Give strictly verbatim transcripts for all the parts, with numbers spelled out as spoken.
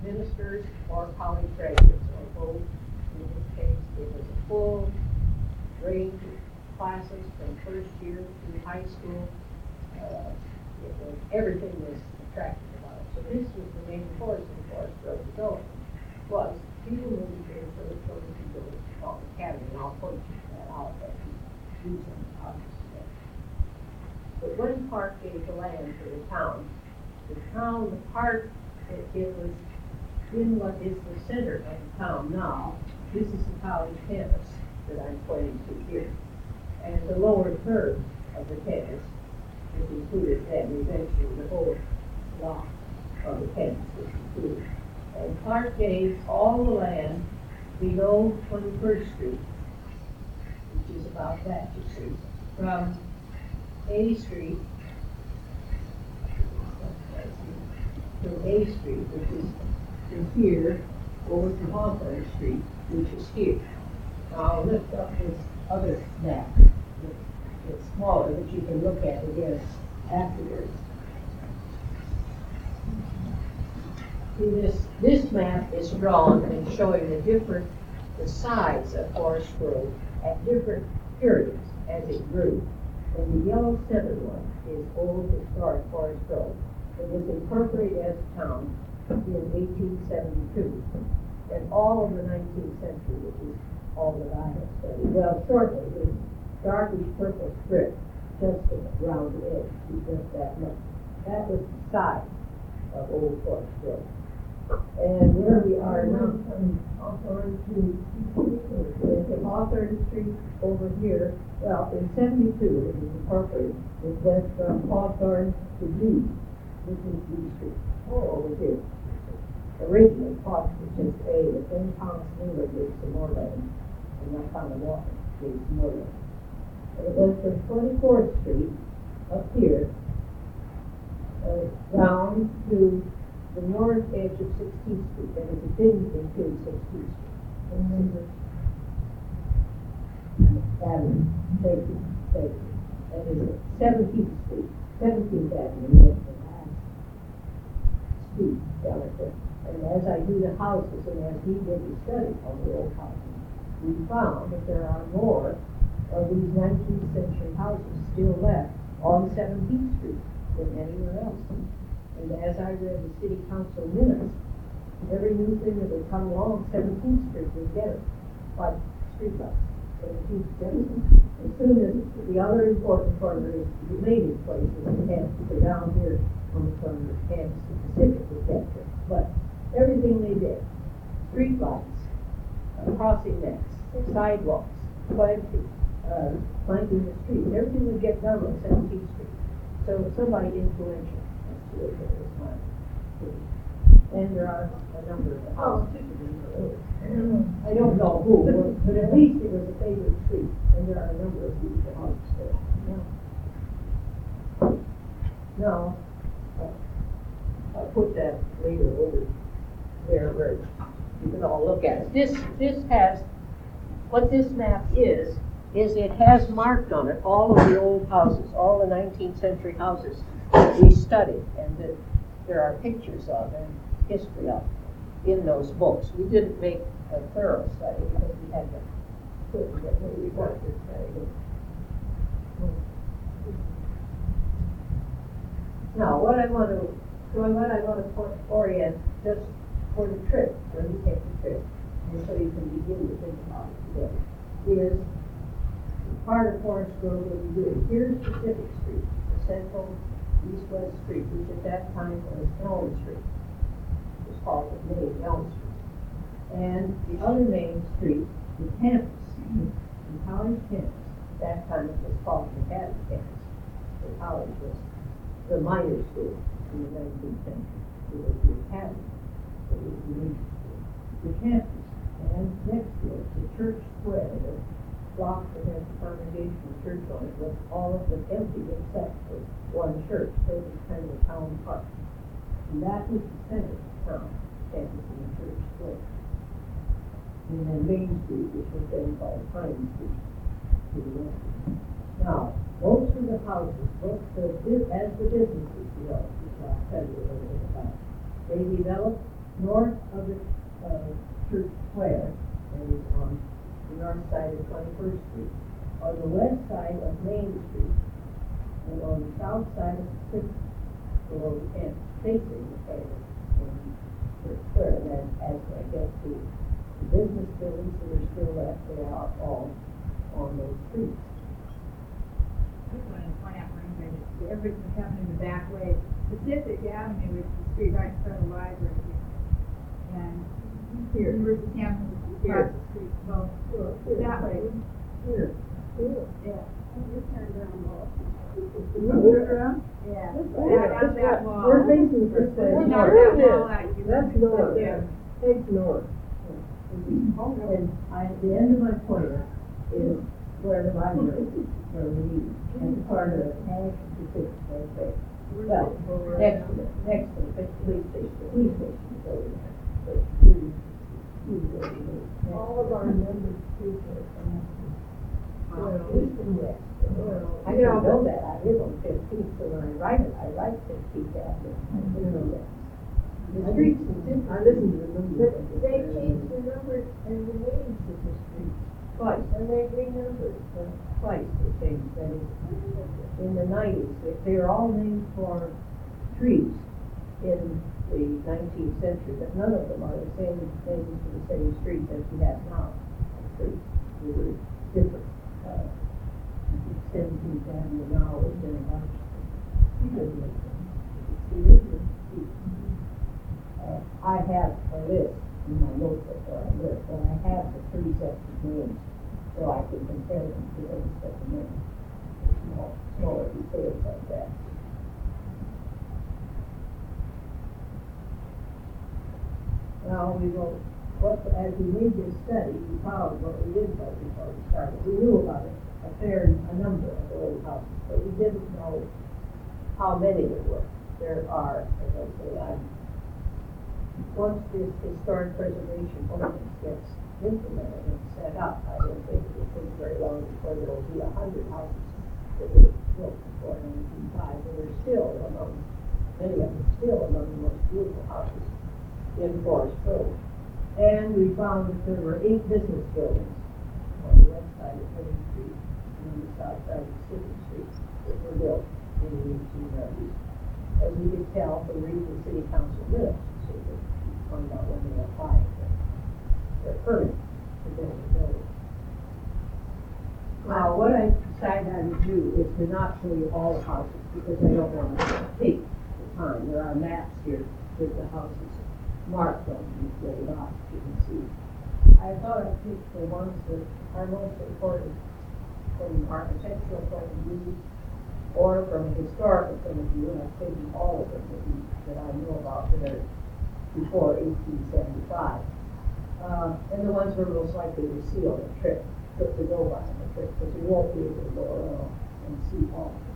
ministers or college graduates, or both. In this case, it was a full range of classes from first year through high school. Uh, it was, everything was attractive about it. So this was the main force in Forest Grove development, was people moving here so that children could go to Fall Academy, and I'll point you that out as you use them, obviously. But when Park gave the land to the town, the town, the park, it, it was in what is the center of the town now. This is the college campus that I'm pointing to here. And the lower third of the campus, which included then eventually the whole block of the campus was included. And Park gave all the land below twenty-first Street, which is about that, you see, from A Street, from A Street, which is from here, over to Hawthorne Street, which is here. Now I'll lift up this other map. It's smaller, but you can look at it again afterwards. See, this, this map is drawn and showing the different, the size of Forest Grove at different periods as it grew. And the yellow centered one is old historic Forest Grove. It was incorporated as a town in eighteen seventy-two. And all of the nineteenth century, which is all that I have studied. Well, shortly, is darkish purple strip just around the edge, just that much. That was the size of Old Forest Grove. And where we are now, Hawthorne to Hawthorne Street over here. Well, in seventy-two, it was incorporated. It went from Hawthorne to Lee. This is Lee Street. Oh, over here. Originally, Fox was just A, but then Thomas Miller gave some more land, and that's how the Walker gave some more land. And it went from twenty-fourth Street up here uh, down to the north edge of sixteenth Street. That is, it didn't include sixteenth Street. Remember? Avenue, thank you, thank you. That is seventeenth Street, seventeenth Avenue, that's the last street down at there. And as I do the houses, and as we did the study on the old houses, we found that there are more of these nineteenth century houses still left on seventeenth Street than anywhere else. And as I read the city council minutes, every new thing that would come along seventeenth Street would get it, like streetlights. seventeenth Street. As soon as the other important corner is the related places, the campus, so down here on the corner of campus, the Pacific was captured. But everything they did, street lights, uh, crossing nets, sidewalks, planting, uh, planting the streets, everything would get done on seventeenth Street. So somebody influential has to live there this time. And there are a number of houses. I don't know who, but at least it was a favorite street, and there are a number of beautiful houses there. Yeah. Now, uh, I'll put that later over there where you can all look at it. This, this has, what this map is, is it has marked on it all of the old houses, all the nineteenth century houses that we studied, and that there are pictures of and history of in those books. We didn't make a thorough study because we had to couldn't get what we wanted study. Now, what I want to, so what I want to orient just for the trip, when you take the trip, and so you can begin to think about it together, is part of Forest Grove that we do. Here's Pacific Street, the central east-west street, which at that time was Elm Street. It was called the main Elm Street. And the other main street, the campus, the college campus. That time it was called the Academy campus. The college was the minor school in the nineteenth century. It was the academy. It was the main school. The campus, and next to it, the church square, the block that has the Congregational Church on it, was all of them empty except for one church. So it was kind of a town park. And that was the center of town, campus and the church square. And then Main Street, which was then called Pine Street, to the west. Now, most of the houses, most the, as the businesses developed, which I'll tell you a little bit about, they developed north of the, uh, church square, and is on the north side of Twenty-first Street, on the west side of Main Street, and on the south side of Sixth, below the end, facing the same in church square, and then as I get to the business buildings that are still left, they are all on those streets. I just wanted to point out for anybody that everything's happening the back way. Pacific Avenue is the street right in front of the library here. And here, University Campus is across the street. Well, that way. Here. Here. Yeah. You turned around wall. You turn around? Yeah. That, out that wall. We're facing this way. You knock that wall out. you That's can north. sit there. Take north. And I, the end of my pointer is where the library is, where we meet, and the part of the Ag Pacific right there. Well, next to it, next to the police station, the police station is over there. But we- we really do. All of our members speak it. Well, east and west. I don't know that, I live on Fifteenth, so when I write it, I write Fifteenth Avenue, I didn't know that. The streets is different. I listen to the numbers. But they changed the numbers and the names of the streets, Twice, and they renumbered them. twice they changed, that is, in the nineties, they were all named for trees in the nineteenth century, but none of them are the same names for the same streets as we have now. Streets, they were different. Uh, Seventeenth Avenue now is in a bunch. Uh, I have a list in my notebook where I live, and I have the three sets of names, so I can compare them to those that are named. Small, smaller details like that. Now, we will, what, as we made this study, we found what we didn't know before we started. We knew about it, a fair, a number of old houses, but we didn't know how many there were. There are, as I say, I'm, once this historic preservation ordinance gets implemented and set up, I don't think it will take very long before there will be a hundred houses that were built before nineteen oh five, and they're still among, many of them still among the most beautiful houses in Forest Grove. And we found that there were eight business buildings on the west side of Main Street and on the south side of City Street that were built in the eighteen nineties. As we could tell from reading the city council minutes, so that we find out when they applied for their permit to build the building. Now, what I decided I would do is to not show you all the houses, because I don't want to take the time. There are maps here with the houses marked on these little dots, you can see. I thought I'd pick the ones that are most important from an architectural point of view, or from a historical point of view, and I've taken all of them that, we, that I know about that are before eighteen seventy-five. Uh, and the ones we're most likely to see on the trip, trip to go by on the trip, because we won't be able to go around and see all of them.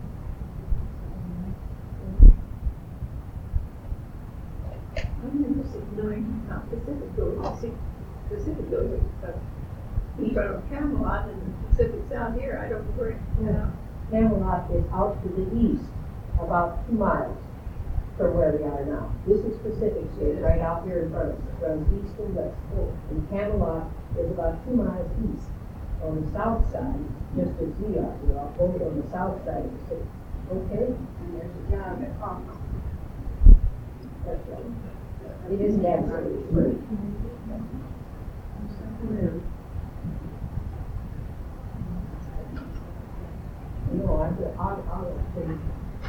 I've never seen nine, not Pacific Building, I see Pacific Building, but in front of Camelot and Pacific's out here, I don't know where. Yeah. Camelot is out to the east, about two miles from where we are now. This is Pacific Street, right out here in front of us. It runs east and west. And Camelot is about two miles east on the south side, just as we are. We're all both on the south side of the city. Okay? And there's a job at Hong Kong. That's right. It isn't absolutely free. No, I, I'll, I'll think.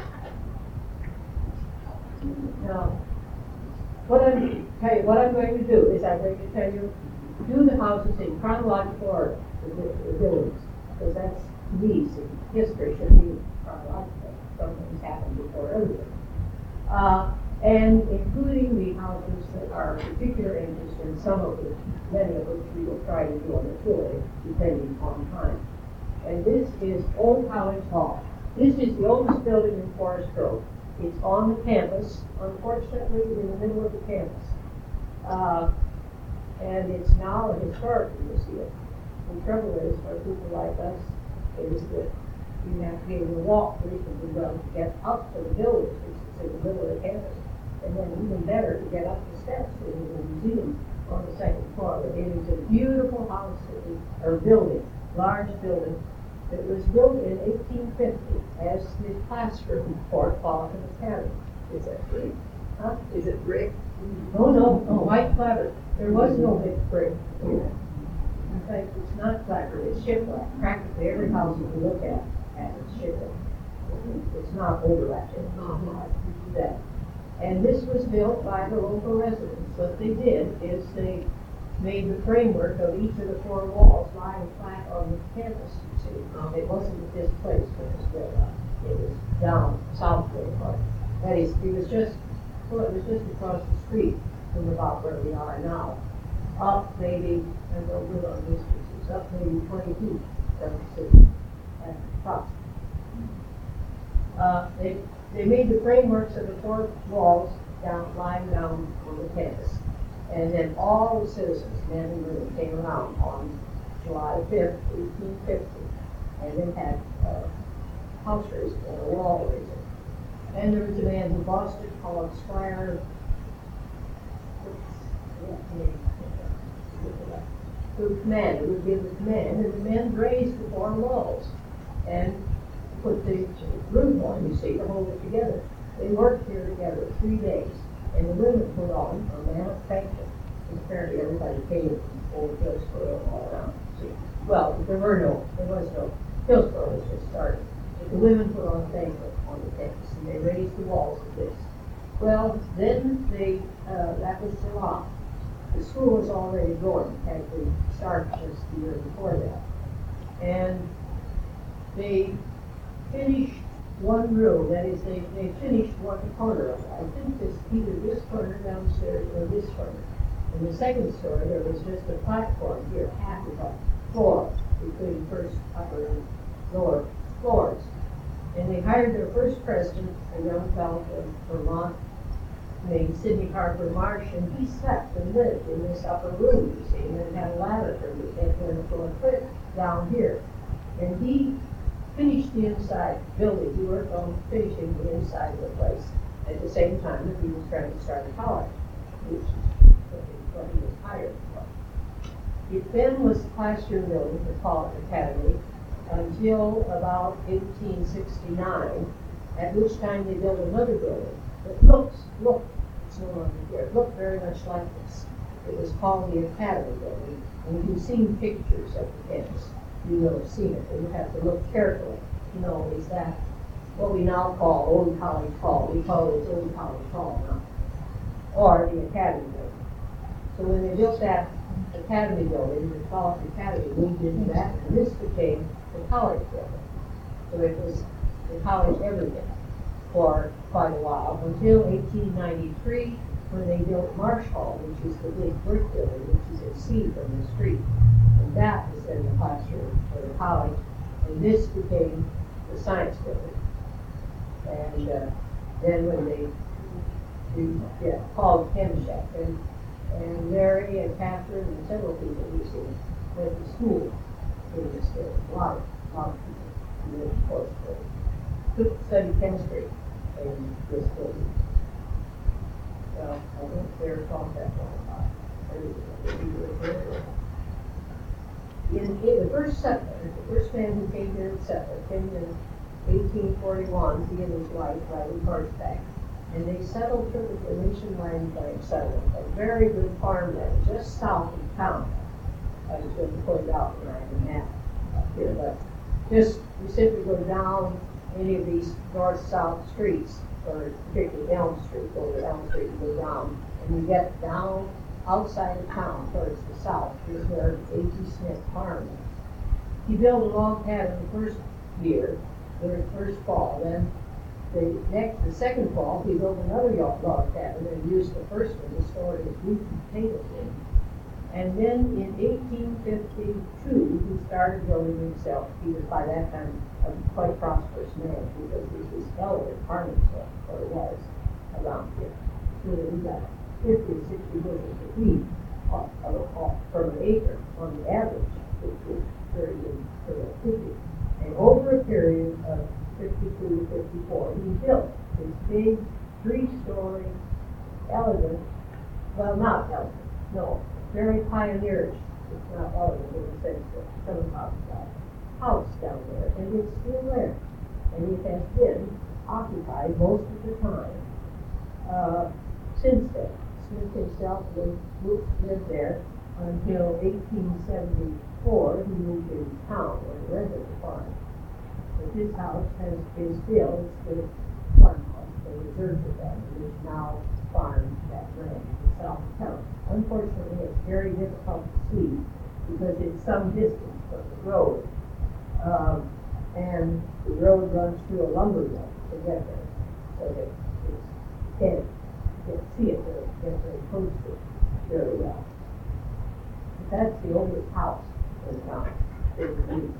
Now, what I'm, tell you, what I'm going to do is I'm going to tell you, do the houses in chronological order, the, the buildings, because that's, these, in history should be chronological. Something's happened before earlier. Uh, and including the houses that are of particular interest, and some of which, many of which we will try to do on the tour, depending on time. And this is Old College Hall. This is the oldest building in Forest Grove. It's on the campus, unfortunately in the middle of the campus. Uh, and it's now a historic museum. The trouble is, for people like us, is that you have to be able to walk reasonably well to get up to the building, which is in the middle of the campus. And then even better, to get up the steps, there was a museum on the second floor. But it was a beautiful house, it was, or building, large building. It was built in eighteen fifty as the classroom for Clawson Academy. Is that brick? Huh? Is it brick? No, no, no, white clapboard. There was no big brick here. In fact, it's not clapboard, it's shiplap. Practically every house you can look at has shiplap. It's not overlapped. Uh-huh. That. And this was built by the local residents. What they did is they made the framework of each of the four walls lying flat on the campus, you see. Um, it wasn't at this place when it was built up. It was down southward part. That is, it was just, well, it was just across the street from about where we are now. Up maybe, I don't know on this, it's up maybe twenty feet from the city at the top. Uh, they, they made the frameworks of the four walls down, lying down on the campus. And then all the citizens, men and women, came around on July fifth, eighteen fifty, and they had uh, house raising and a wall raising. And there was a man who bossed it called Squire. Who commanded, would give the command, and the men raised the four walls and put the roof on, you see, to hold it together. They worked here together three days. And the women put on a mammoth banquet. Apparently everybody came from old Hillsborough all around. See, well, there were no, there was no, Hillsborough was just started. But the women put on a banquet on the campus, and they raised the walls of this. Well, then they, uh, that was July. The school was already going, had been started just the year before that. And they finished one room, that is, they, they finished one corner of it. I think this, either this corner downstairs or this corner. In the second story, there was just a platform here, half of a floor between first, upper, and lower floors. And they hired their first president, a young fellow from Vermont named Sidney Harper Marsh, and he slept and lived in this upper room, you see, and then had a ladder for him to get there and go and put down here. And he finished the inside building. He worked on finishing the inside of the place at the same time that he was trying to start a college, which is what he was hired for. It then was the classroom building for College Academy until about eighteen sixty-nine, at which time they built another building that looks, look, it's no longer here, it looked very much like this. It was called the Academy Building, and you've seen pictures of the campus. You will have seen it, and you have to look carefully to know, is that what we now call Old College Hall? We call it Old College Hall now, or the Academy Building. So when they built that Academy Building, the College Academy moved into that, and this became the college building. So it was the college everything for quite a while, until eighteen ninety-three, when they built Marsh Hall, which is the big brick building, which you can see from the street. And that is then the classroom for the college, and this became the science building. And uh, then when they, we, yeah, called Chemshack, and, and Mary and Catherine and several people we see went to school in this building. A lot of, a lot of people who went to course took study chemistry in this building. So I don't dare talk that long about it. In, in the first settler, the first man who came here and settled, came in eighteen forty-one, he and his wife riding horseback. And they settled for the Venetian land claim settlement, a very good farmland just south of town. I was going to point out when I had a map up here, but just, you simply go down any of these north-south streets, or particularly Elm Street, go to Elm Street and go down, and you get down outside of town towards the south is where A T Smith farmed. He built a log cabin the first year, the first fall. Then the next, the second fall, he built another log cabin and used the first one to store his wheat and potatoes in. And then in eighteen fifty-two, he started building himself. He was by that time a quite prosperous man because this was Delaware farming soil, or it was around here. So we got fifty, sixty bushels of wheat off, off, off from an acre on the average, which was very good productivity. And over a period of fifty-two to fifty-four, he built this big three-story elegant, well, not elegant, no, very pioneerish. It's not elegant in the sense that some houses are house down there, and it's still there. And it has been occupied most of the time, uh, since then. Smith himself lived, lived there until eighteen seventy-four. He moved into town and rented a farm. But this house has, is still, it's the farmhouse, they reserved it then, and is now farmed that land in south of town. Unfortunately, it's very difficult to see because it's some distance from the road. Um, and the road runs through a lumber mill to get there. So that it's, you can't, you can't see it very, get very close to it very well. But that's the oldest house in town. This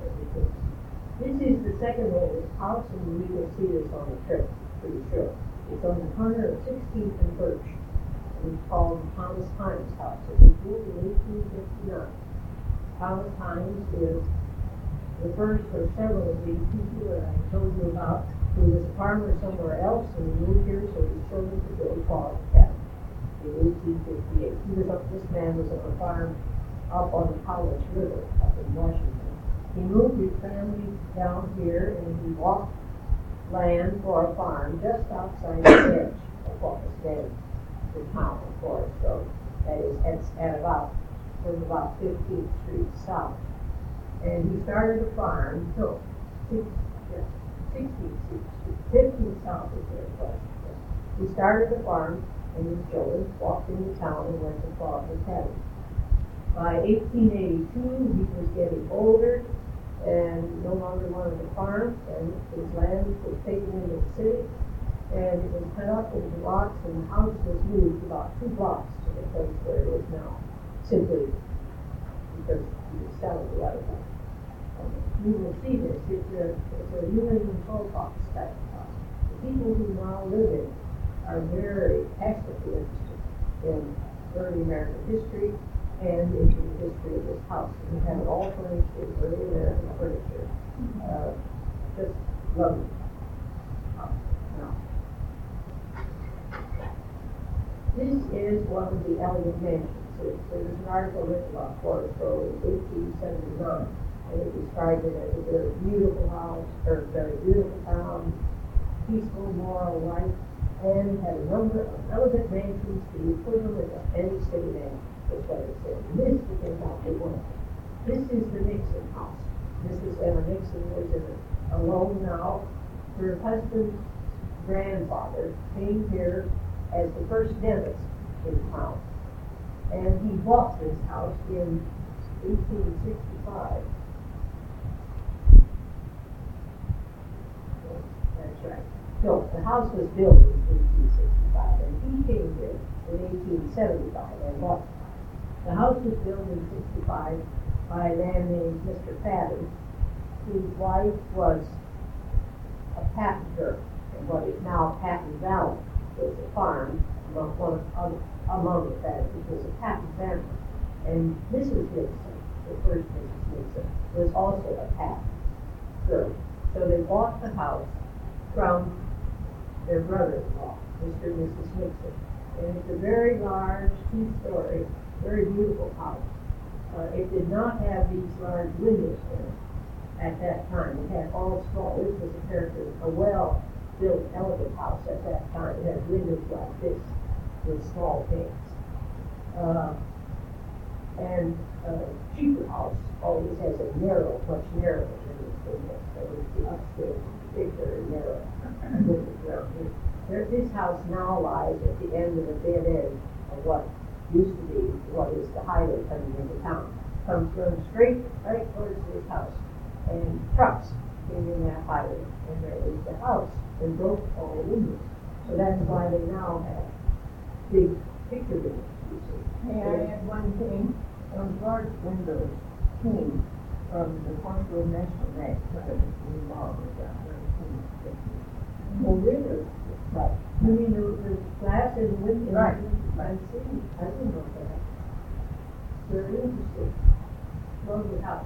is the second oldest house, and we will see this on the trip, pretty sure. It's on the corner of sixteenth and Birch. And it's called Thomas Hines House. It was built in eighteen fifty-nine. Thomas Hines is the first of several of these people that I told you about, who was a farmer somewhere else and he moved here so his children could go to Quality Academy in eighteen fifty-eight. He was up, this man was on a farm up on the Powers River up in Washington. He moved his family down here and he walked land for a farm just outside the edge of what was then the town of Forest Road. That is, at, at about, from about fifteenth Street south. And he started a farm, no, six, yeah, sixteenth Street, fifteenth south is where it was. He started the farm and his children walked into town and went to Quality Academy. By eighteen eighty-two, he was getting older and no longer wanted to farm, and his land was taken into the city, and it was cut up into blocks, and the house was moved about two blocks to the place where it is now, simply because he was selling a lot of them. Um, you will see this, it's a, it's a New England tollbox type of house. The people who now live in it are very passionately interested in early American history and into the history of this house. And we have it all furnished with early American furniture. Uh, just lovely house. Now, this is one of the elegant mansions. There was an article written about Forest Road in eighteen seventy-nine, and it described it as a very beautiful house, or a very beautiful town, peaceful, moral life, and had a number of elegant mansions to the equivalent of any city mansion. That's what it said. And this is exactly one. This is the Nixon house. Missus Emma Nixon was in it alone now. Her husband's grandfather came here as the first dentist in town. And he bought this house in eighteen sixty-five. That's right. No, the house was built in eighteen sixty-five, and he came here in eighteen seventy-five and bought it. The house was built in sixty-five by a man named Mister Patton, whose wife was a patent girl, and what is now Patton Valley was a farm among one of among the Pattons. It was a patent family, and Missus Nixon, the first Missus Nixon, was also a patent girl. So they bought the house from their brother-in-law, Mister and Missus Nixon, and it's a very large two-story, very beautiful house. Uh, it did not have these large windows in it at that time. It had all small. This was apparently a well-built, elegant house at that time. It had windows like this with small panes. Uh, and a cheaper house always has a narrow, much narrower windows than this. So the upstairs is bigger and narrow. There, this house now lies at the end of a dead end of what used to be what is the highway coming into town. Comes running straight right towards this house, and trucks came in that highway and raised the house and broke all the windows. So that's why they now have big picture windows. You see. May I add one thing? Those large windows came from the Forest Road National Bank, because it's remodeled down there in eighteen fifty. Oh, really? Right. You mean the, the glass in the window? Right. I see. I didn't know that. Very interesting. Lovely house.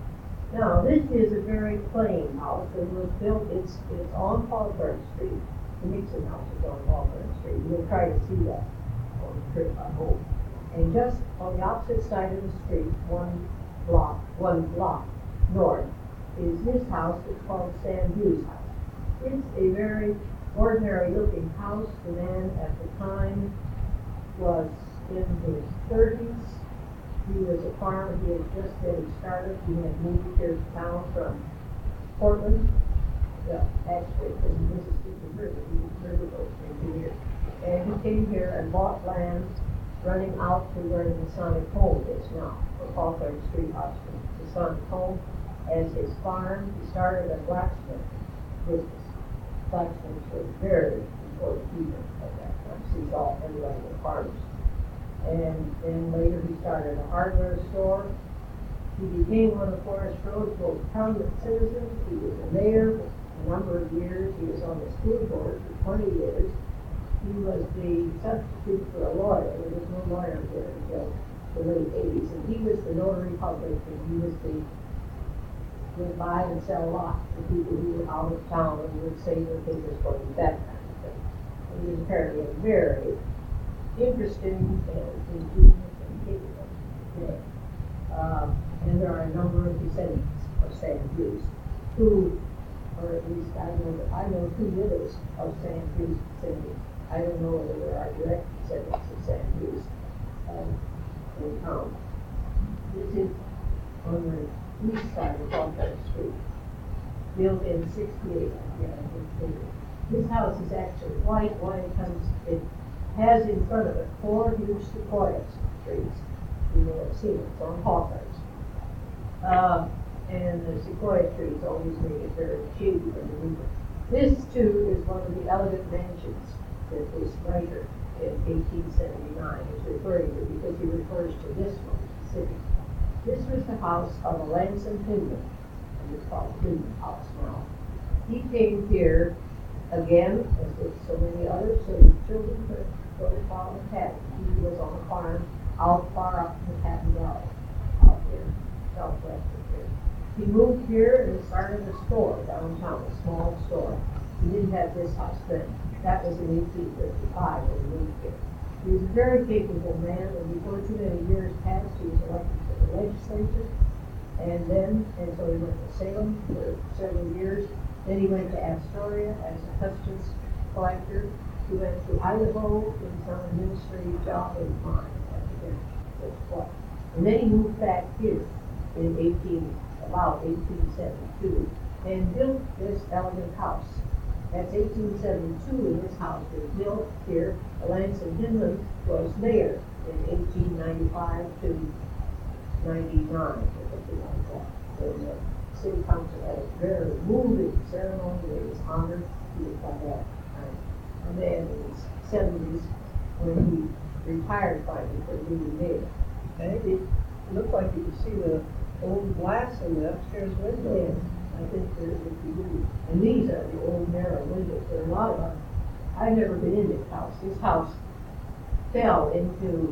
Now, this is a very plain house. It was built, it's, it's on Fallbrook Street, the Nixon house is on Walnut Street. You'll try to see that on the trip, I hope. And just on the opposite side of the street, one block, one block north, is his house. It's called Sam Hughes' house. It's a very ordinary looking house. The man at the time was in his thirties. He was a farmer. He had just getting started. He had moved here to town from Portland. Well, actually from the Mississippi River. He was a riverboat engineer. And he came here and bought land running out to where the Masonic home is now, the Hawthorne Street Hospital. Masonic home as his farm. He started a blacksmith business. Blacksmiths were very important people at that time. So he saw everybody were farmers. And then later he started a hardware store. He became one of Forest Road's most prominent citizens. He was a mayor for a number of years. He was on the school board for twenty years. He was the substitute for a lawyer. There was no lawyer there until the late eighties. And he was the notary public, and he was the would buy and sell lots for people who were out of town and would save their papers for them, that kind of thing. And he was apparently a very interesting and ingenious and capable man. Uh, and there are a number of descendants of Sam Hughes who, or at least I know that I know two widows of Sam Hughes descendants. I don't know whether there are direct descendants of Sam Hughes um, in town. This is on the east side of Hawthorne Street, built in sixty-eight. Yeah, I think this house is actually white. Why it comes, it has in front of it four huge sequoia trees. You may have seen it. It's on Hawthorne. Uh, and the sequoia trees always make it very shady from the window. This too is one of the elegant mansions that this writer in eighteen seventy-nine is referring to, because he refers to this one specifically. This was the house of a Lanson Hinman, and it's called Hinman House now. He came here again, as with so many others, so his children could go to college and have. He was on a farm out far up in the Patton Valley, out there, southwest of here. He moved here and started a store downtown, a small store. He didn't have this house then. That was in eighteen fifty-five when he moved here. He was a very capable man, and before too many years passed, he was elected to the legislature. And then, and so he went to Salem for several years. Then he went to Astoria as a customs collector. He went to Idaho, he was on a ministry job in mine after that. And then he moved back here in eighteen, about eighteen seventy-two, and built this elegant house. That's eighteen seventy-two, and this house was built here. Lanson Hinman was mayor in eighteen ninety-five to ninety-nine, or something like that. And the city council had a very moving ceremony where he was honored. He was by that time a man in his seventies when he retired finally for being mayor. And it looked like you could see the old glass in the upstairs window. Yes, I think there is, if you do. And these are the old narrow windows. There are a lot of them. I've never been in this house. This house fell into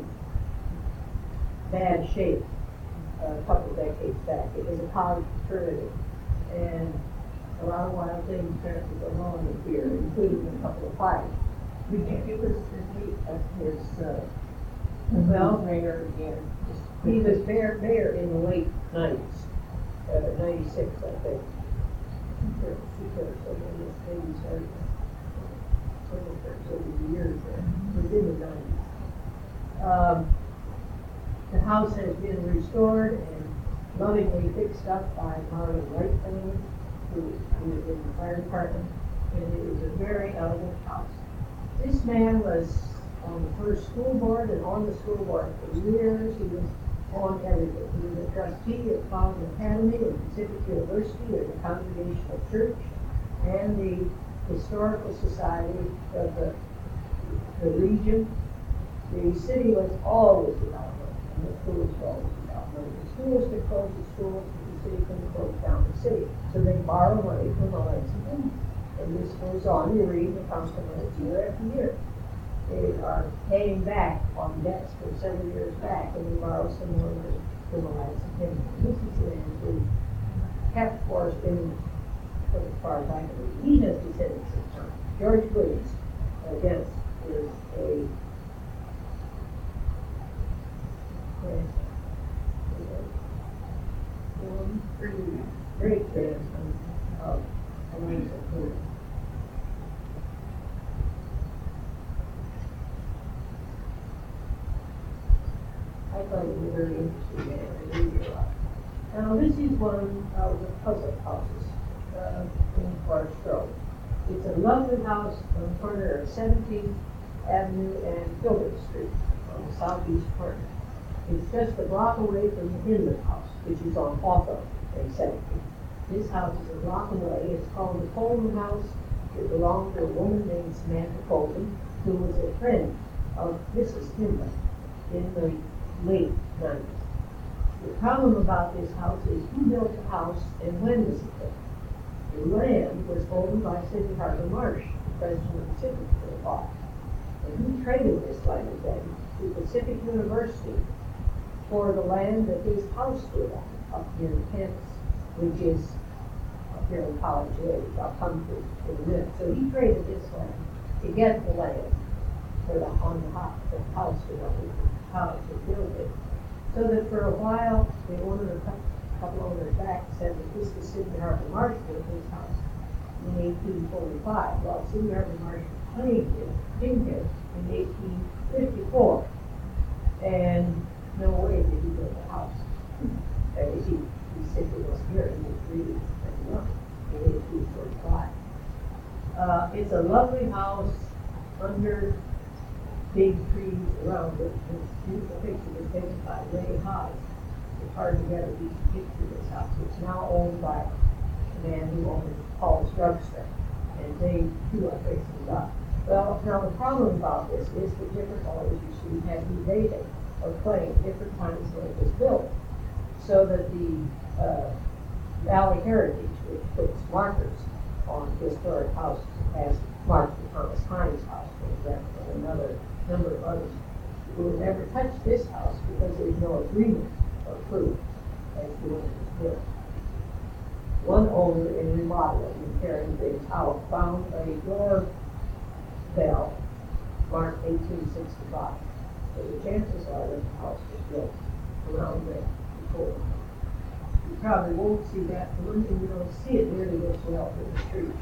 bad shape a couple of decades back. It was a college fraternity, and a lot of wild things apparently go on in here, including a couple of fires. Would you give us the date of his, uh, Well, mayor again? Just he quickly. was mayor, mayor in the late nineties, uh, ninety-six, I think. Or, or so maybe, maybe started, several, several years there, within the nineties. Um, the house has been restored and lovingly fixed up by Marlon Wright family, who, who was in the fire department, and it is a very elegant house. This man was on the first school board and on the school board for years. He was on everything. He was a trustee of College Academy and Pacific University, or the Congregational Church, and the Historical Society of the, the region. The city was always without money, and the schools were always without money. The schools could close the schools, but the city couldn't close down the city. So they borrow money from the Lansing. And this goes on. You read the council minutes year after year. They are paying back on debts for several years back, and we borrow some more money from the Lansing. This is land who kept forest in, as far as I can read. He has descendants in time. George Williams, again, is a um, great grandson of Eliza Cooper. I thought it was very interesting, man. I read it a lot. Now, this is one of the puzzle houses uh, in Forest Grove. It's a lovely house on the corner of seventeenth Avenue and Gilbert Street on the southeast corner. It's just a block away from the Inlet House, which is on Hawthorne and seventeenth. This house is a block away. It's called the Coleman House. It belonged to a woman named Samantha Coleman, who was a friend of Missus Hindley in the late nineties. The problem about this house is who built the house and when was it built? The land was owned by Sidney Harper Marsh, the president of Pacific for a while. And who traded this land then to Pacific University for the land that this house stood on up near the campus, which is up here in College Ave. I'll come to in a minute. So he traded this land to get the land for the on the house, the house to go how to build it. So that for a while, the owner, a couple owners back, said that this was Sidney Harper Marsh built his house in eighteen forty-five. Well, Sidney Harper Marsh claimed it, came here in eighteen fifty-four. And no way did he build a house. That is, he, he simply wasn't here, he was really young in eighteen forty-five. Uh, it's a lovely house under big trees around it. This beautiful picture was taken by Ray Hodge. It's hard to get a decent picture of this house. It's now owned by a man who owns Paul's Drugstore. And they too are fixing it up. Well, now the problem about this is the different owners you see have evaded or claim different times when it was built. So that the uh, Valley Heritage, which puts markers on historic houses, has marked the Thomas Hines house, for example, and another number of others, who will never touch this house because there's no agreement or proof as to when it was built. One owner in remodeling and carrying things out found a door bell marked eighteen sixty-five. So the chances are that the house was built around there before. You probably won't see that. For one thing, you don't see it nearly this well in the street.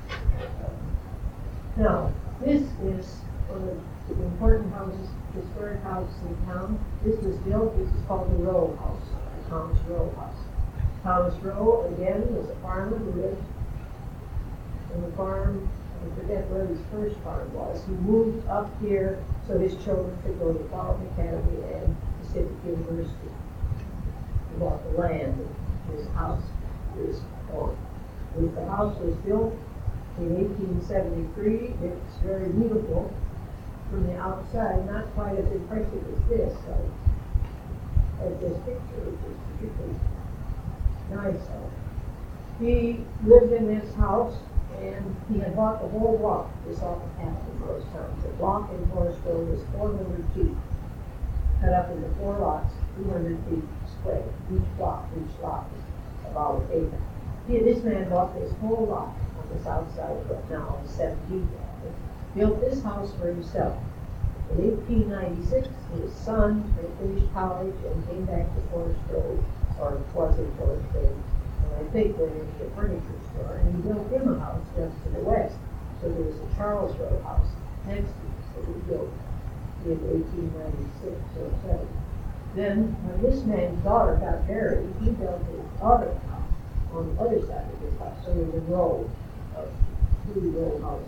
Now, this is one of the important houses, historic houses in town. This was built, this is called the Rowe House, the Thomas Rowe House. Thomas Rowe, again, was a farmer who lived in the farm, I forget where his first farm was. He moved up here so his children could go to Fulton Academy and Pacific University. He bought the land, and his house is on. When the house was built in eighteen seventy-three, it's very beautiful from the outside, not quite as impressive as this, so, as this picture, which is particularly nice. So, he lived in this house, and he had bought the whole block. This often happened in those times. The block in Forest Grove was four hundred feet, cut up into four lots, two hundred feet square. Each block, each lot was about an acre. He, this man bought this whole lot on the south side of what now is seventeenth Avenue, built this house for himself. In eighteen ninety-six, his son had finished college and came back to Forest Grove, or was in Forest Grove, and I think went into a furniture store, and he built him a house just to the west. So there was a Charles Rowe house next to it that he built in eighteen ninety-six or seven. Then, when this man's daughter got married, he built his other house on the other side of his house. So there's a row of two row houses.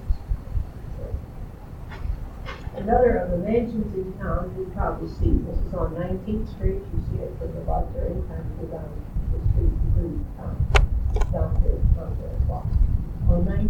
Another of the mansions in town you probably see. This is on nineteenth Street. You see it from about there. Anytime you go down the street, you bring down, down here, down there as well. On nineteenth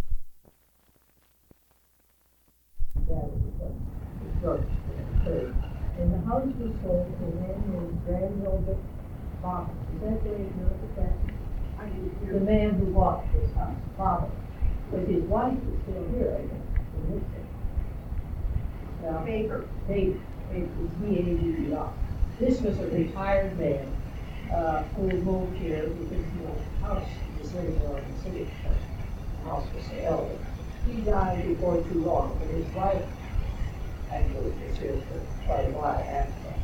that is the, the church, the and the house was sold to a man named Granville Bob. Is that the name of that? I do. The man who bought this house, Bob. But his wife is still here, I think, in this case. Uh, Baker. Baker. Baker. B A B E R. This was a retired man uh, who moved here because the house was living on the city. The house was so elderly. he died before too long, and his wife, I believe, was here for quite a while after that.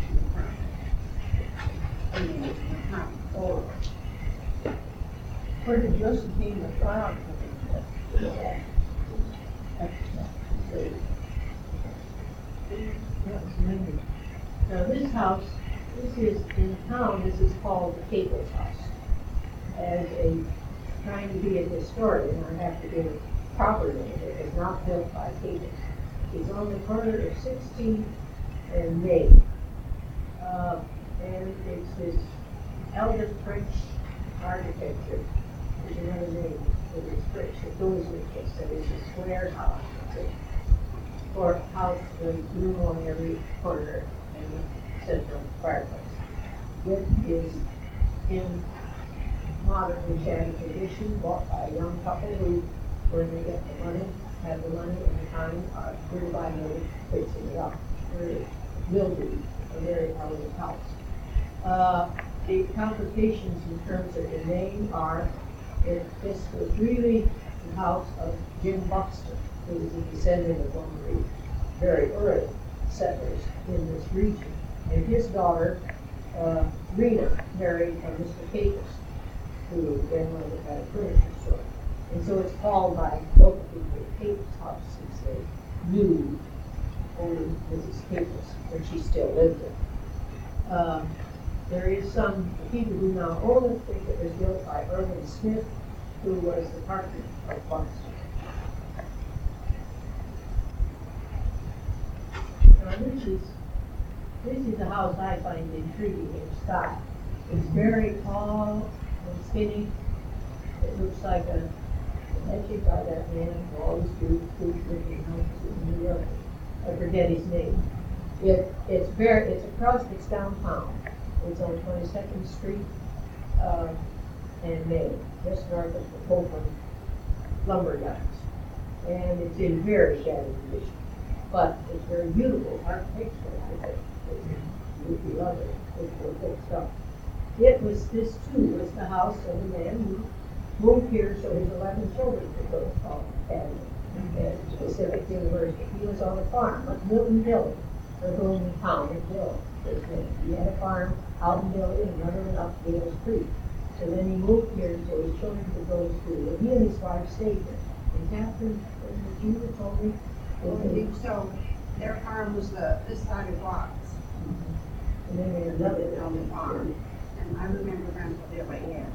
Oh, Where did Josephine McLeod come in? That was amazing. now this house, this is, in town, this is called the Caples House. As a, trying to be a historian, I have to give it proper name, it was not built by Caples. It's on the corner of Sixteenth and Main. Uh, and it's this elegant French architecture, there's another name for this French that goes with this, so it's a square house. It's a Or house with room on every corner and a central fireplace. It is in modern enchanted condition, bought by a young couple who, when they get the money, have the money and the time, are here by no fixing it up. It will be a very elegant house. Uh, the complications in terms of the name are that this was really the house of Jim Buxton, who was a descendant of one of the very early settlers in this region. And his daughter, uh, Rena, married a Mister Caples, who then went and had a furniture store. And so it's called by local people the Caples House, since they knew only Missus Caples when she still lived there. Um, there is some people who now own it think it was built by Irvin Smith, who was the partner of Buxton. Now this is, this is a house I find intriguing in style. It's very tall and skinny. It looks like a, actually by that man who always do food drinking houses in New York. I forget his name. It, it's very, it's across, it's downtown. It's on twenty-second Street, uh, and Main, just north of the Copeland lumber yards. And it's in very shabby condition. But it's very beautiful architecturally, I think. It would be lovely if it were fixed up. It was, this too was the house of a man who moved here so his eleven children could go to college academy at Pacific University. He was on a farm, like Milton Hill, or going to town in Hill. He had a farm out in Hill and another one up Gales Creek. So then he moved here so his children could go to school. And he and his wife stayed here. And Catherine, was it you that told me? I think so. Their farm was the, this side of Watts. And then they had Another another down the farm. And I remember Grandpa Billy, yes.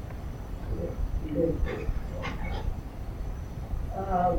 Uh,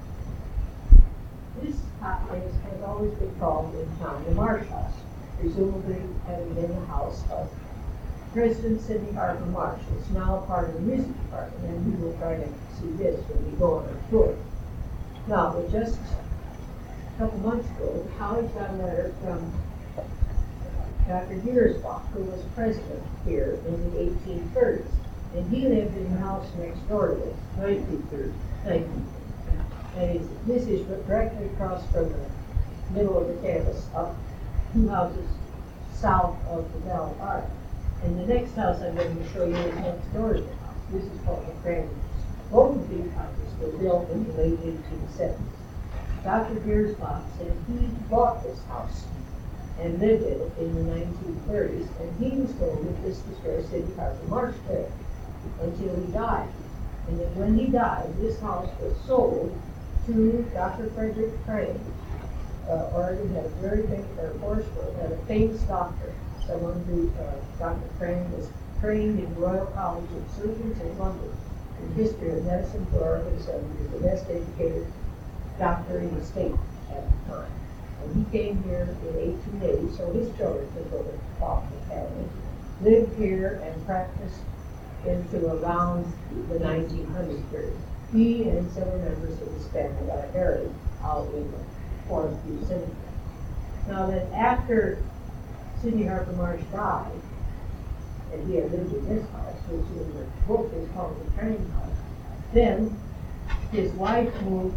this hot place has always been called in town the Marsh House, presumably having been the house of President Sidney Harper Marsh. It's now part of the music department, and we will try to see this when we go on our tour. Now, but just a couple months ago, the college got a letter from Doctor Giersbach, who was president here in the eighteen thirties. And he lived in the house next door to this, nineteen thirty. nineteen thirty. And it's, this is directly across from the middle of the campus, up two houses south of the Bell Park. And the next house I'm going to show you is next door to the house. This is called the Cranberries. Both of these houses were built in the late eighteen seventies. Doctor Giersbach said he bought this house and lived in it in the nineteen thirties, and he was told that this was where Sidney Harper Marsh lived until he died. And then when he died, this house was sold to Doctor Frederick Crane. Uh, Oregon had a very big, or Horsesville had a famous doctor, someone who, uh, Doctor Crane was trained in Royal College of Surgeons in London in history of medicine for Oregon, so he was the best educated doctor in the state at the time. And he came here in eighteen eighty, so his children could go to Boston Academy, lived here and practiced into around the nineteen hundred period. He and several members of his family are buried out in the Forest View Cemetery. Now then, after Sidney Harper Marsh died, and he had lived in this house, which in the book is called the Crane House, then his wife moved,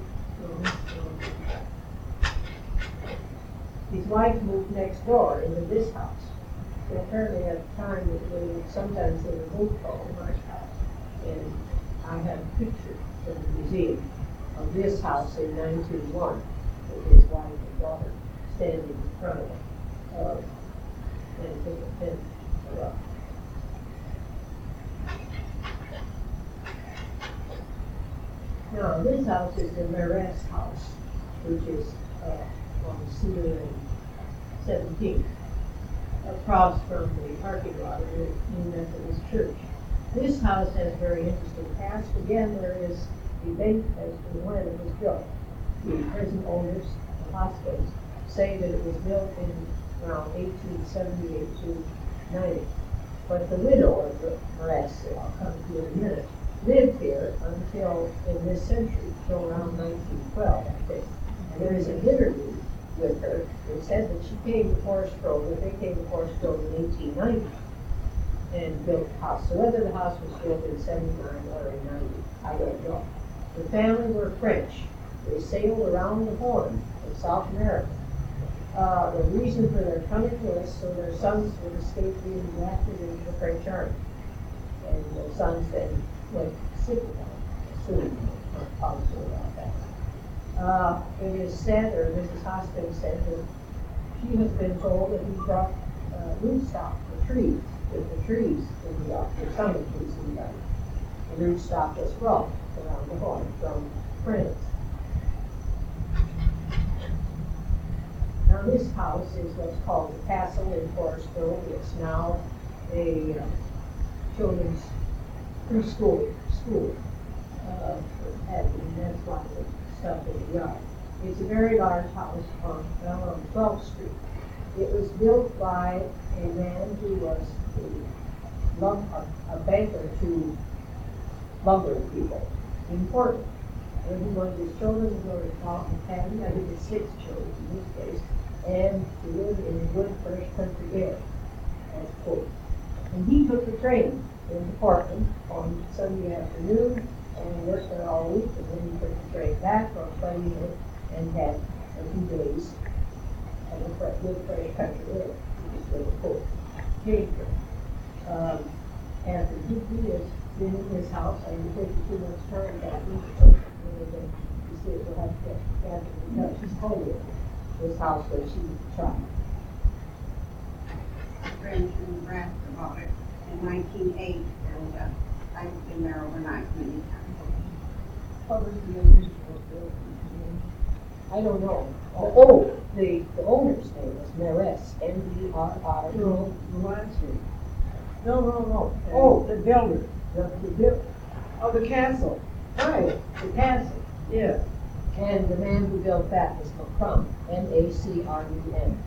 his wife moved next door into this house. So apparently at the time, it was, sometimes they were both called the Marsh House. And I have a picture from the museum this house in nineteen oh one, with his wife and daughter standing in front of it. Uh, and took a pin her up. Now, this house is the Mares house, which is, uh, on Cedar and Seventeenth, across from the parking lot of the New Methodist Church. This house has very interesting past. Again, there is debate as to when it was built. The present owners, the hospitals, say that it was built in around eighteen seventy-eight to ninety. But the widow of the Mares, I'll come to in a minute, lived here until in this century, till around nineteen twelve, I think. And there is an interview with her that said that she came to Forest Grove, that they came to Forest Grove in eighteen ninety and built the house. So whether the house was built in seventy-nine or in ninety, I don't know. The family were French. They sailed around the Horn of South America. Uh, the reason for their coming to us, so their sons would escape being drafted into the French army. And the sons then went to Citadel, soon, not positive about that. Uh, it is said, or Missus Hoskins said, that she has been told that he brought uh, rootstock for trees, with the trees in the yard, or some of the trees in the yard. The rootstock was brought around the Horn from France. Now, this house is what's called the Castle in Forest Grove. It's now a uh, children's preschool school. Uh, and that's why the stuff in the yard. It's a very large house on, down on twelfth street. It was built by a man who was a, lum- a, a banker to lumber people in Portland. And he wanted his children to go to Taunton Academy, I think it's six children in this case, and to live in good, fresh country air, as quote. And he took the train into Portland on Sunday afternoon and worked there all week, and then he took the train back on Sunday night and had a few days of a fresh, good, fresh country air, which is really cool. Came from. Um, and the D P has been in his house, I didn't take you too much time back into it. You see it, we'll have to get Catherine, no, she's told you this house where she tried. friend from Nebraska bought it in nineteen eighty, and uh, I've been there overnight many times. What was the original building? I don't know. Oh, oh, the, the owner's name was Mares, M B R R. No, the last name. No, no, no. Oh, the builder, the, the buil, oh, the castle. Right, the castle. Yeah. And the man who built that was McCrum, M A C R U M.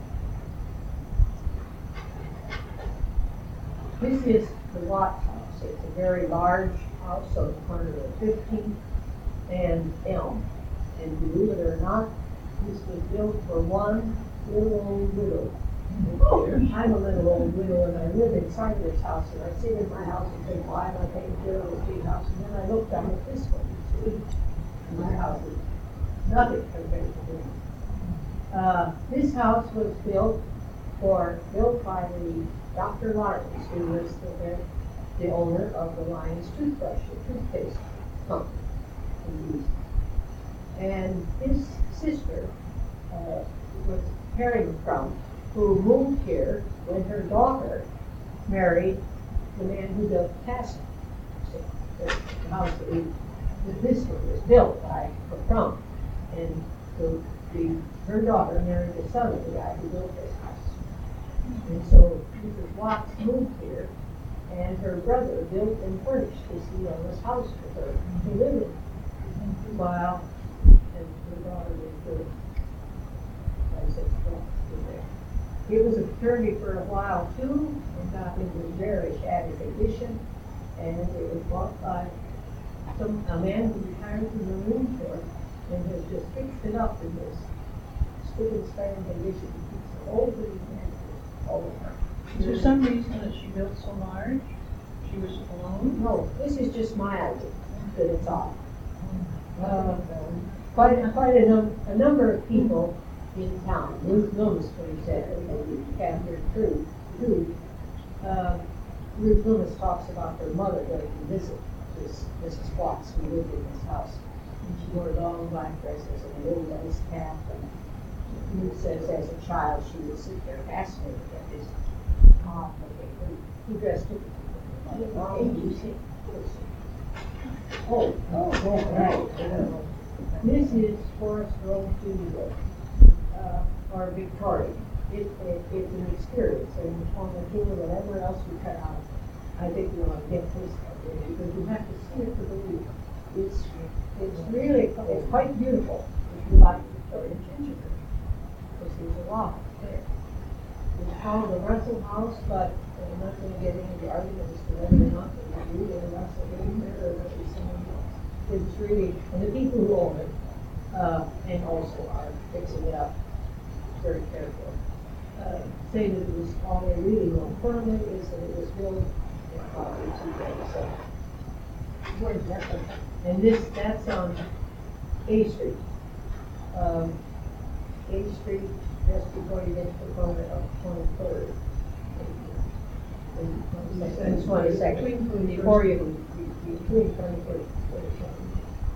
This is the Watts house. It's a very large house on the corner of fifteenth and Elm. And believe it or not, this was built for one little old widow. I'm a little old widow and I live inside this house, and I sit in my house and think, why am I paying for this big house? And then I look down at this one, you see, and my house is nothing compared to this. Uh, this house was built for, built by the Doctor Lyons, who was the, the owner of the Lyons toothbrush, the toothpaste company. And his sister uh, was Harry McCrum, who moved here when her daughter married the man who built the castle. So, the house that, we, that this one was built by McCrum. And so the, her daughter married the son of the guy who built this house. And so Missus Watts moved here, and her brother built and furnished this enormous house for her to live in. While, and her daughter was the, I said, there. It was a fraternity for a while too, and got into very shabby condition, and it was bought by some, a man who retired from the Marine Corps and has just fixed it up in this spick and span condition. It's old as all the time. Is there some reason that she built so large? She was alone? No, this is just my idea that it's off. Uh, quite, quite a, num- a number of people in town, Ruth Loomis, for example, and Catherine True, too. Uh, Ruth Loomis talks about her mother going to visit this Missus Watts, who lived in this house. And she wore long black dresses and a little lace cap. And he says as a child she would sit there fascinated at his top. He dressed differently. How old is he? Oh, oh, right. This is Forest Grove Studio, uh, or Victoria. It, it, it's an experience, and on the tour, whatever else you cut out, I think you want to get this stuff in, because you have to see it to believe. It's, it's really, it's quite beautiful if you like Victorian gingerbread, because there's a lot there. It's called the Russell House, but I'm not going to get into the argument as to whether or not they really the Russell living there or whether it's someone else. It's really, and the people who own it, uh, and also are fixing it up very carefully, uh, say that it was, all they really know firmly is that it was built in probably two thirty-seven. Where's that one? And this, that's on A Street. Um, A Street, just before you get to the corner of twenty-third. And twenty-second, before you, between twenty-third and twenty-second.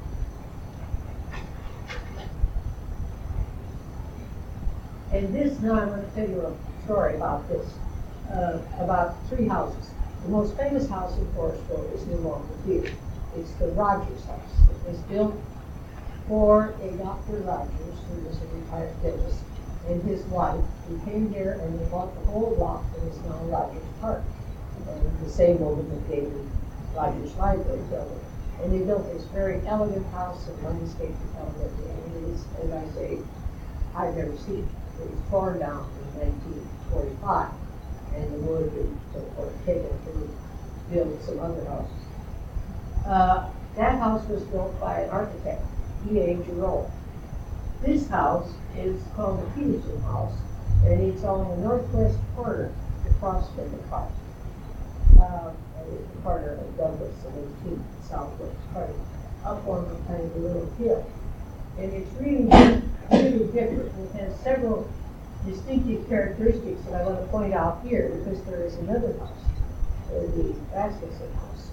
And this, now I'm going to tell you a story about this, uh, about three houses. The most famous house in Forest Grove is no longer here. It's the Rogers House. It was built for a Doctor Rogers, who was a retired dentist, and his wife, who came here and they bought the whole block and it's now Rogers Park. And the same woman that gave the Rogers Library building. And they built this very elegant house and landscape elegant, and it is, as I say, I've never seen it. It was torn down in nineteen forty-five, and the wood and so forth taken to build some other houses. Uh, that house was built by an architect, E A Jerome. This house is called the Peterson House, and it's on the northwest corner across from the park. Uh, it's the corner of Douglas and eighteenth, southwest corner, up on a kind of a little hill. And it's really, really different. It has several distinctive characteristics that I want to point out here, because there is another house, uh, the Rasmussen House,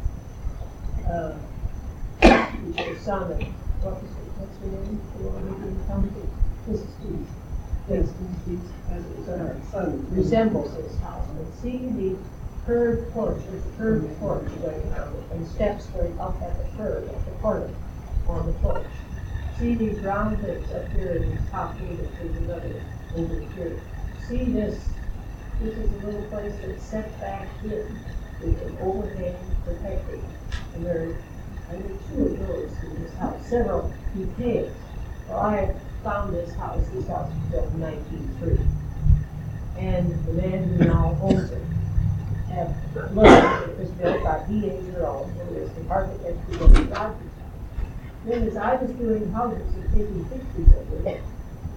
uh, which is son of, what was it, what's her name? The one who didn't come to, Missus Dees. Yes, Missus Dees, son, son resembles this house. But see the curved porch, there's a curved porch going down, and steps going up at the curve, at the corner, on the porch. See these round things up here in this top unit, there's another over here. See this, this is a little place that's set back in with an overhang protected. And there are, I think, two of those in this house, several details. Well, I found this house, this house was built in nineteen three. And the man who now owns it, have learned it was built by E A Jerome, who is the architect who built the Rogers. Then as I was doing houses and taking pictures of it,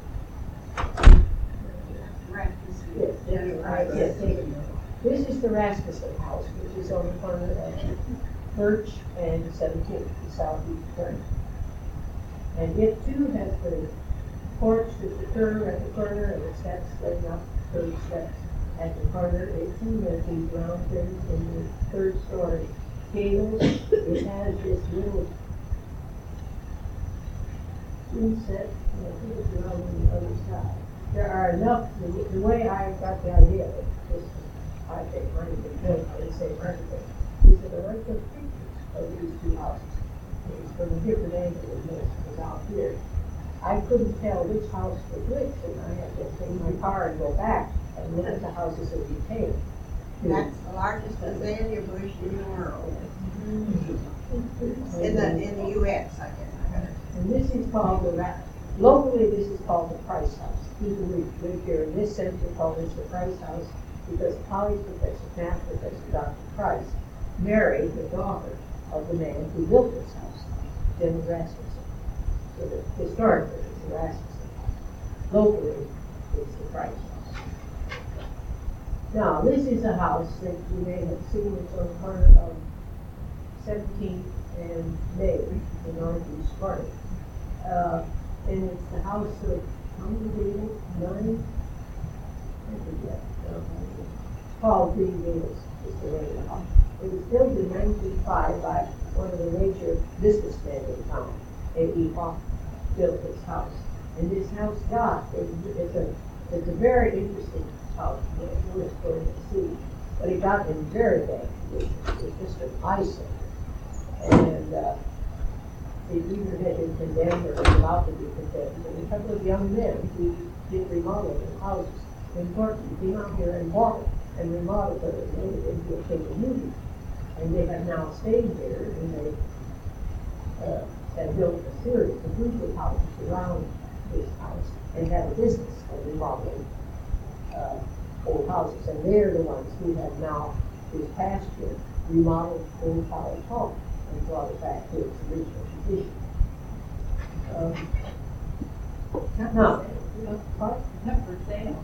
yes, that's right, yes, taking them. This is the Rasmussen House, which is on the corner of Birch and seventeenth, the southeast corner. And it too has the porch with the curve at the corner and the steps leading up, curved steps at the corner. It too has these round things in the third story gables. It has this little inset, and I think it's around on the other side. There are enough, the, the way I got the idea of this, I think might have been built by the same architect, is that I like the pictures of these two houses. It's from a different angle than this was out here. I couldn't tell which house was which, and I had to take my car and go back and look at the houses in detail. That's the largest azalea bush in the world. In the, in the U S, I guess. And this is called the, Ra- locally this is called the Price House. People who live here in this center call this the Price House because college professor, math professor, Doctor Price, married the daughter of the man who built this house, Jim Rasmussen. So the, historically, it's the Rasmussen House. Locally, it's the Price House. Now, this is a house that you may have seen. It's on the corner of seventeenth and May, the northeast corner. Uh, and it's the house of, how many gables? Nine? I forget. Called Green Gables is the name of the house. It was built in nineteen oh five by one of the major businessmen in town. A E. Hoff built this house. And this house got, it's a, it's a very interesting house, we're going to see. But it got in very bad condition. It was just an eyesore. And, uh, it either had been condemned or was about to be condemned. And a couple of young men who did remodeling in houses in Portland came out here and bought it and remodeled it and made it into a cable movie. And they have now stayed here and they, uh, have built a series of group of houses around this house and have a business of remodeling, uh, old houses. And they're the ones who have now, this past year, remodeled Old College Hall and brought it back to its original condition. Um, Now, what? Not for sale.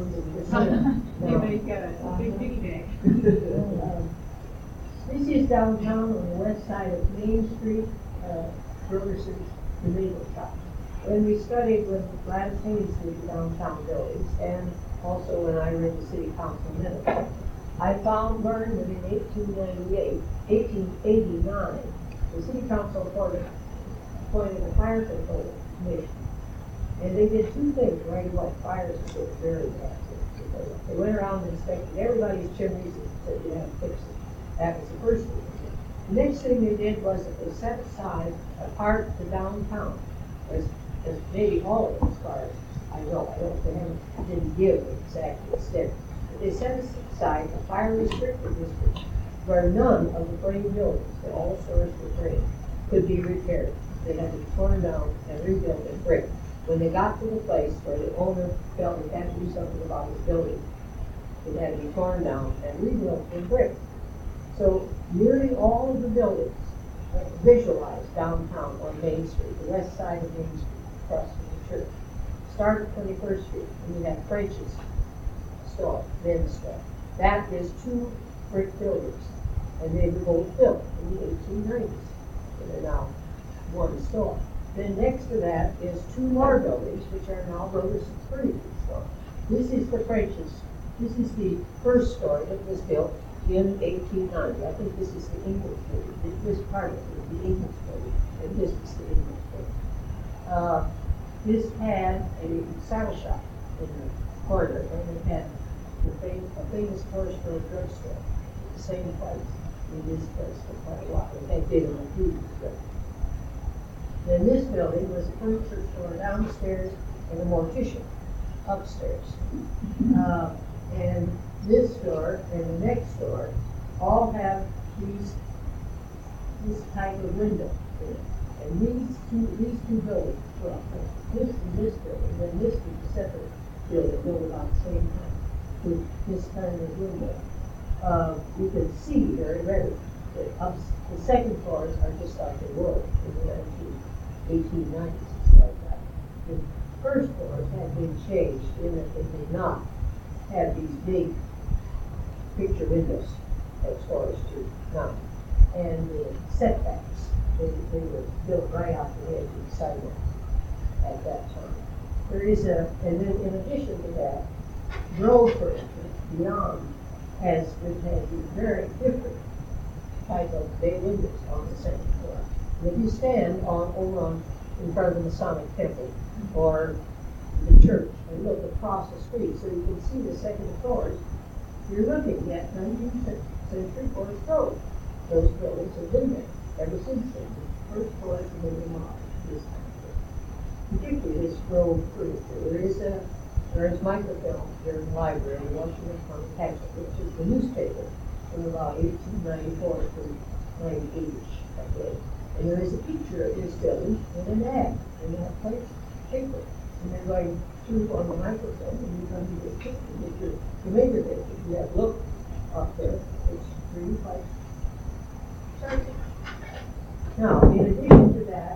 Yes. Anybody's got a a big piggy bank. Um, This is downtown on the west side of Main Street, uh, Broderson's Tomato Shop. When we studied with Gladys Haynes did the downtown buildings, and also when I read the city council minutes, I found, learned that in eighteen ninety-eight, eighteen eighty-nine, the city council appointed, appointed a fire control commission. And they did two things right away. Fires were very bad. They went around and inspected everybody's chimneys and said, you have to fix it. That was the first thing they did. The next thing they did was that they set aside a part of the downtown, as, as maybe all of it as far as I know. I don't, they haven't, didn't give exactly the extent. But they set aside a fire restricted district where none of the frame buildings, that all stores were framed, could be repaired. They had to be torn down and rebuilt in brick. When they got to the place where the owner felt he had to do something about his building, it had to be torn down and rebuilt in brick. So nearly all of the buildings uh, visualized downtown on Main Street, the west side of Main Street, across from the church. Start at twenty-first Street, and you have French's store, men's store. That is two brick buildings, and they were both built in the eighteen nineties. So they're now one store. Then next to that is two more buildings, which are now Broderson's Furniture Store. This is the French's, this is the first store that was built in eighteen ninety. I think this is the English building. This part of it is the English building, and this is the English building. Uh, this had a saddle shop in the corner, and it had the fam- a famous horse for a drugstore, the same place in this place for quite a while. In fact, they didn't include this building. Then this building was a furniture store downstairs and a mortician upstairs. Uh, and this store and the next store all have these, this type of window in it. And these two, these two buildings, well, this and this building, then this is a separate building built about the same time with this kind of window. Uh, you can see very readily that up, the second floors are just like they were in the nineteen eighteen nineties, like that. The first floors had been changed in that they did not have these big picture windows as floors do now. And the setbacks, they, they were built right out the edge of the sidewalk at that time. There is a, and then in addition to that, Grove Furniture beyond has, has these very different type of bay windows on the second floor. And if you stand on, over on, in front of the Masonic Temple or the church and look across the street so you can see the second floors, you're looking at nineteenth century Forest Road. Those buildings have been there ever since then. The first floors have been remodeled this time. Particularly this Grove Furniture. There is a, there is microfilm here in the library in Washington County, Texas, which is the newspaper from about eighteen ninety-four to ninety-eight-ish, I believe. And there is a picture of this building in an ad, in that place, paper. And they're going through on the microfilm, and you come to this picture, get your familiar with it. If you have looked up there, it's really quite striking. Now, in addition to that,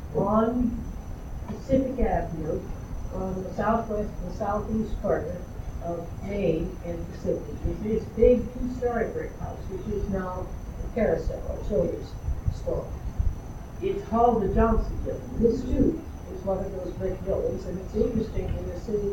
on Pacific Avenue, on the southwest and southeast corner of Main and Pacific, is this big two-story brick house, which is now a Carousel or Children's store. It's called the Johnson Building. This too is one of those brick buildings, and it's interesting in the city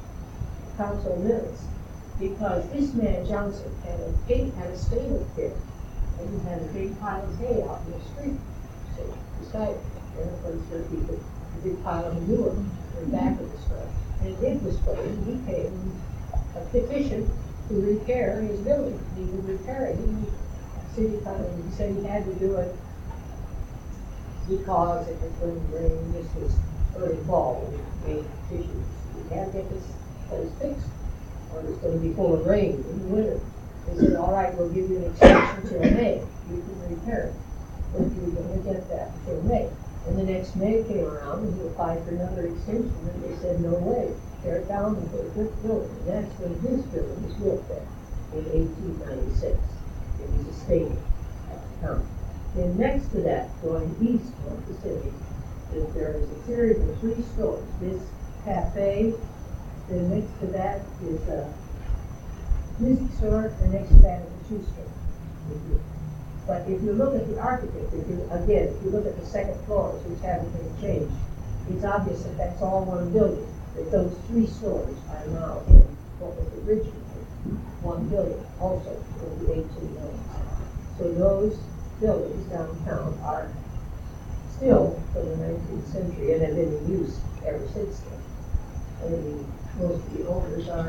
council minutes because this man Johnson had a hay, had a stable here, and he had a big pile of hay out in the street, so beside it. and a place where he could, a big pile of manure in the back of the structure. And it did was put in, he came a petition to repair his building, he would repair it. He, city kind of, he said he had to do it because it was going to rain, this was early fall, we made petitions. We had to get this place fixed, or it's gonna be full of rain in the winter. They said, all right, we'll give you an extension till May, you can repair it. But you're gonna get that till May. And the next May came around and he applied for another extension, and they said, no way, tear it down and put a good building. And that's when his building was built there, in eighteen ninety-six. It was a stadium at the time. Then next to that, going east of the city, is there is a series of three stores. This cafe, then next to that is a music store, and next to that is a shoe store. But if you look at the architecture, if you, again, if you look at the second floors, which haven't been changed, it's obvious that that's all one building, that those three stores are now in what was originally one building, also in the eighteen nineties. So those buildings downtown are still from the nineteenth century and have been in use ever since then. I mean, most of the owners are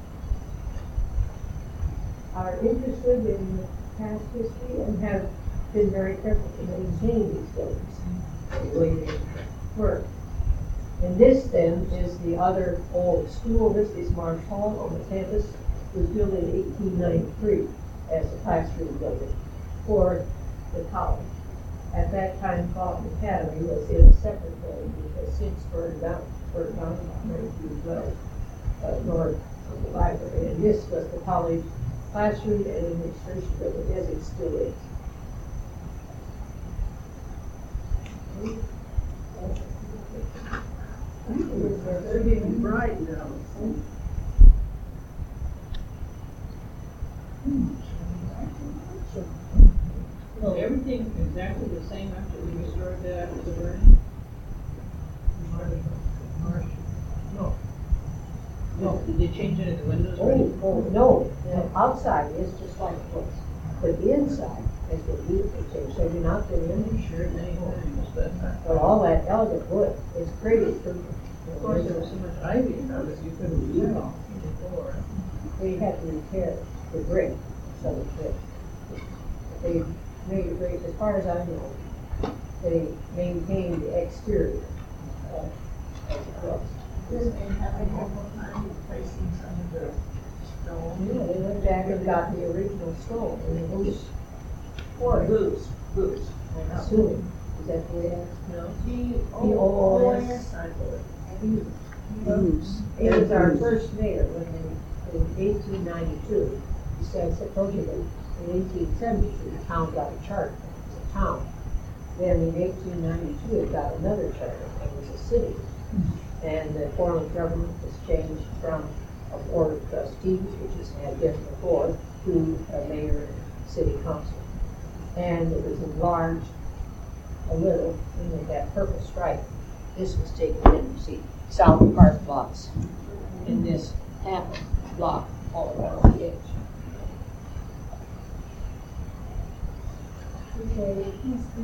are interested in past history and have been very careful to maintain these buildings the way they were. And this then is the other old school. This is Marsh Hall on the campus. It was built in eighteen ninety-three as a classroom building for the college. At that time, Colleton Academy was in a separate building, which has since burned down, burned down about nineteen twelve, uh, north of the library. And this was the college classroom and administration building, as it still is. They're getting bright now. Is everything exactly the same after we restored that after the burn? No. No, did they change any of the windows? or Oh, anything? oh, no, the outside is just like it was, but the inside has been beautifully changed, so you're not there in. I'm sure many times, but But all that elegant wood is pretty. of course there was so much ivy around it, you couldn't see it all before. They had to repair the brick, so that they made it great, as far as I know, they maintained the exterior, uh, as it was. This ain't having a whole time replacing some of the stone. Yeah, they went back and got the original stone, and it was, or boots, boots, I'm assuming, is that the way it's No, pronounced? G O O O O S. S, I believe. He was our first mayor when in, in eighteen ninety-two, he said supposedly in eighteen seventy-two, the town got a charter, it was a town. Then in eighteen ninety-two, it got another charter, it was a city. And the form of government was changed from a board of trustees, which has had been before, to a mayor and city council. And it was enlarged a little, and with that purple stripe. This was taken in, you see, South Park blocks, and this half block all around the edge. Okay.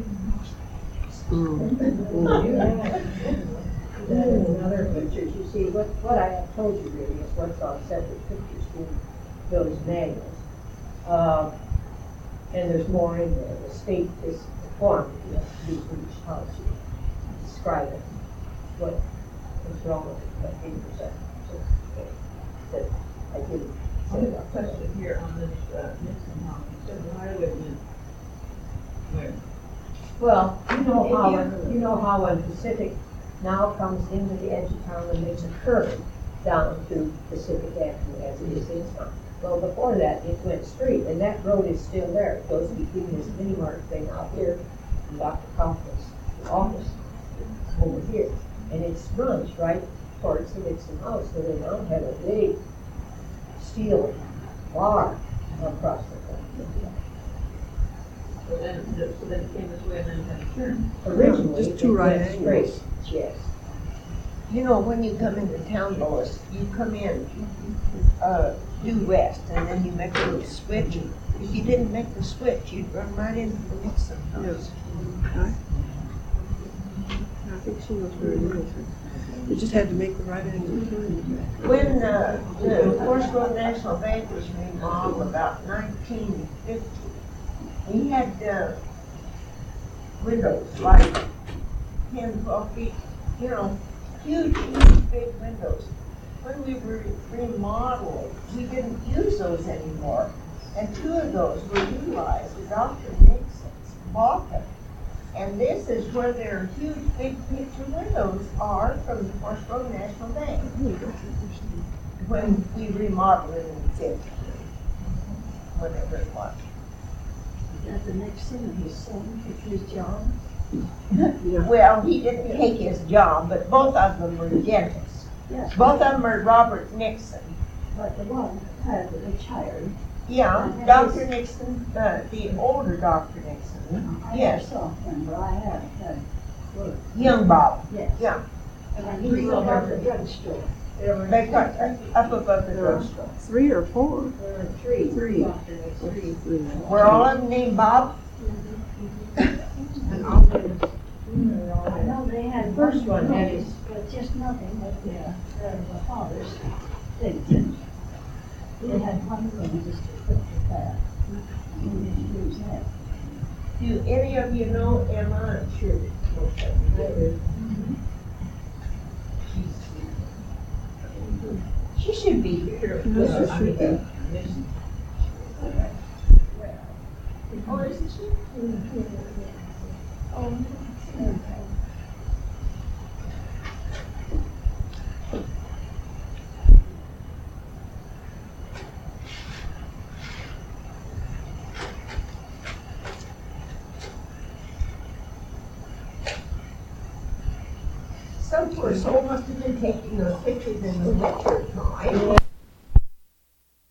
Then another pictures, you see, what, what I have told you really is what's on separate pictures in those manuals. Uh, and there's more in there. The state is informed of these British policy, describe it, what is wrong with it, what eighty percent. That I didn't I say have a about. question here on this, uh, Nixon House, you said the highwayman, where? Well, you know how, when- you know how when Pacific now comes into the edge of town and makes a curve down to Pacific Avenue as it is in town. Well, before that, it went straight, and that road is still there. It goes between this mini mart thing out here and Doctor Kaufman's office over here. And it runs right towards the Nixon house, so they now have a big steel bar across the front. So then, so then it came this way and then it had to turn. Originally, Just it two right went straight, angles. yes. You know, when you come into town, Lois, you come in, uh, due west, and then you make a little switch. If you didn't make the switch, you'd run right into the Nixon house. Yes. fiction or for anything. They just had to make the right angle. When, uh, the Forest Grove National Bank was remodeled about nineteen fifty, we had, uh, windows like ten, twelve feet, you know, huge, huge, big windows. When we were remodeling, we didn't use those anymore, and two of those were utilized. Doctor Nixon's bought them. And this is where their huge, big picture windows are from the Forest Grove National Bank. When we remodeled it in fifty, whatever it was. Is that the next thing, his son took his job? Well, he didn't take his job, but both of them were dentists. Yes. Both of them were Robert Nixon. But the one had retired. Yeah, Doctor Nixon, uh, the older Doctor Nixon. I Yes, saw him, but I haven't had work. young Bob. Yes. Yeah, And he worked at the drugstore. There were they got up above the drugstore. Three or four? There were three. Three. Doctor Nixon. Three. Were all of them named Bob? And all those, I know they had. First one had his. But just nothing but the, uh, the father's things. They had one room just to put the bath. And they use that. Do any of you know Emma? I'm sure most of you do. She's- She should be here. Yes, she should be. Oh, isn't she? Oh, okay. Some poor soul must have been taking those pictures in the winter.